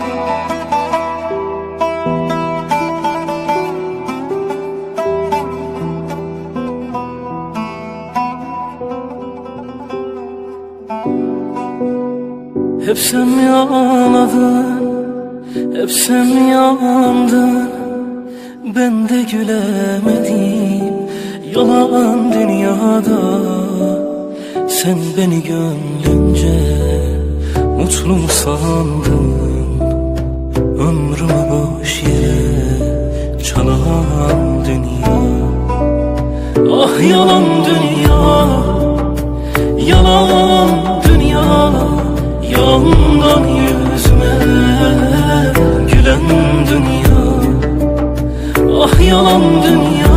Hep sen mi ağladın, hep sen mi yandın? Ben de gülemedim yalan dünyada. Sen beni gönlünce mutlu mu sandın? Ömrümü boş yere çalan dünya. Ah yalan dünya, yalan dünya. Yandan yüzüme gülen dünya. Ah yalan dünya,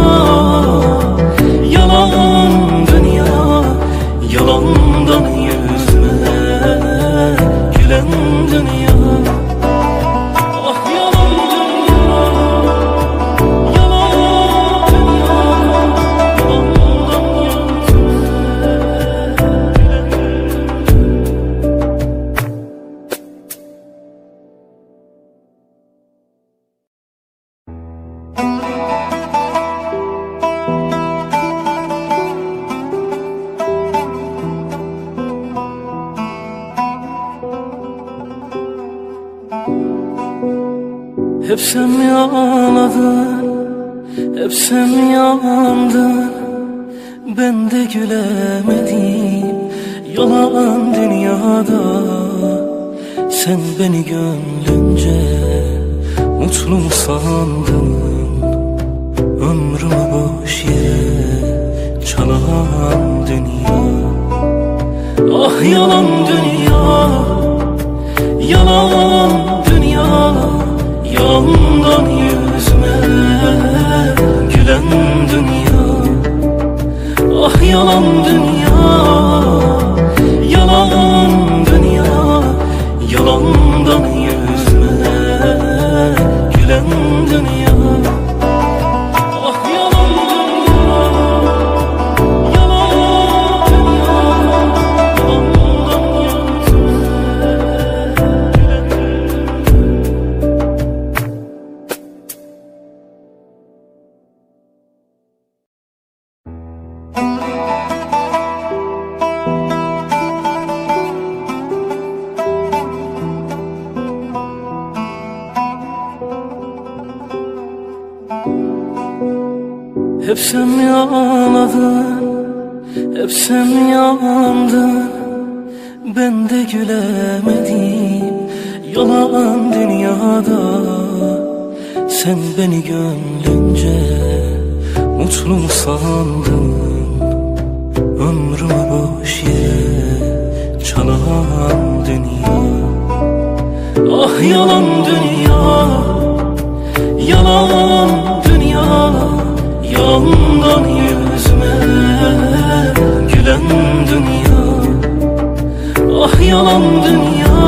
yalan dünya. Yalandan yüzüme gülen dünya. Hep sen mi ağladın, hep sen mi yandın? Ben de gülemedim yalan dünyada. Sen beni gönlünce mutlu mu sandın? Ömrümü boş yere çalan dünya. Ah yalan dünya, yalan dünya. Yandan yüzüme gülen dünya. Ah yalan dünya, yalan dünya. Yalandan yüzüme gülen dünya. Hep sen mi ağladın, hep sen mi yandın? Ben de gülemedim yalan dünyada. Sen beni gönlünce mutlu mu sandın? Ömrümü boş yere çalan dünya. Ah yalan dünya, yalan dünya. Yandan yüzüme gülen dünya. Ah yalan dünya,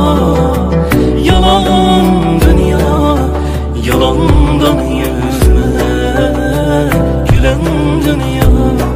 yalan dünya. Yalandan yüzüme gülen dünya.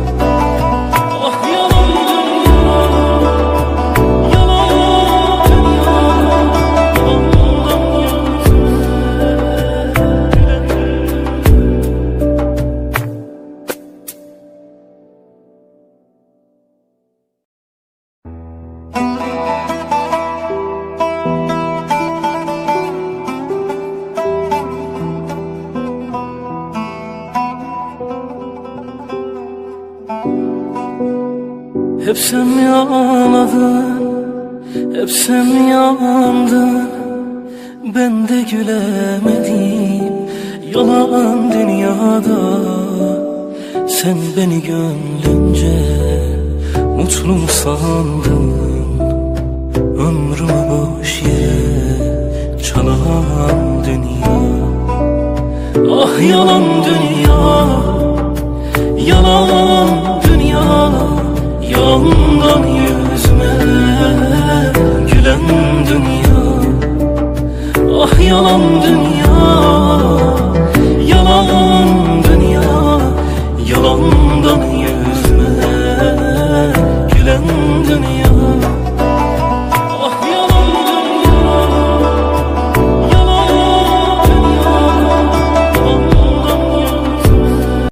Hep sen mi ağladın, hep sen mi yandın? Ben de gülemedim yalan dünyada. Sen beni gönlünce mutlu mu sandın? Ömrümü boş yere çalan dünya. Ah yalan dünya, yalan dünya. Yandan yüzüme gülen dünya. Ah yalan dünya.